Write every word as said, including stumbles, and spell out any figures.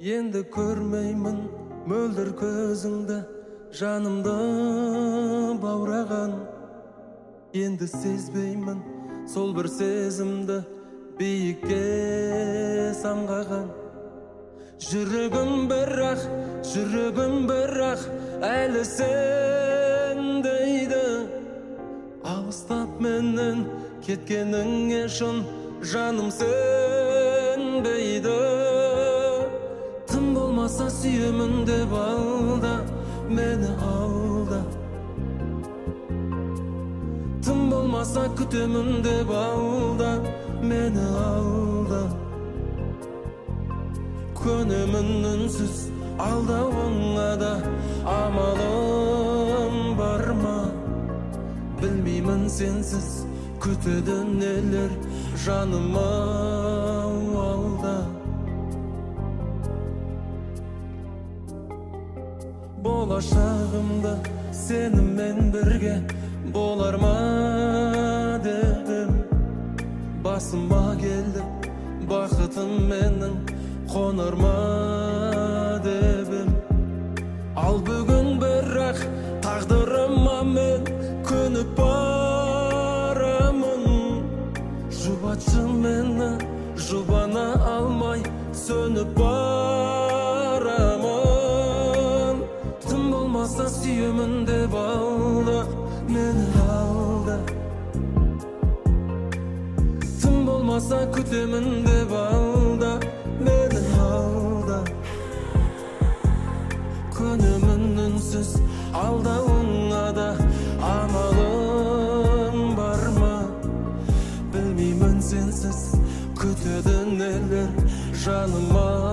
Енді көрмеймін мөлдір көзіңді, жанымды баураған. Енді сезбеймін сол бір сезімді, биікке самғаған. Жүрегім бірақ, жүрегім бірақ, әлі сен дейді. Алыстап менен кеткеніңе шын жаным сенбейді. Тым болмаса сүйемін деп алда, мені алда. Тым болмаса күтемін деп алда, мені алда. Көнемін үнсіз алдауыңа да, амалым бар ма? Білмеймін сенсіз күтеді нелер жаным алда. Болашағымда сенімен бірге болар ма дедім. Басыма келді бақытым менің, қонар ма дедім. Ал бүгін бірақ тағдырыма мен көніп барамын. Жұбатшы мені, жұбана алмай сөніп барамын. Тым болмаса сүйемін деп алда, мені алда. Тым болмаса күтемін деп алда, мені алда. Көнемін үнсіз алдауыңа да, амалым бар ма? Білмеймін сенсіз күтеді нелер жаныма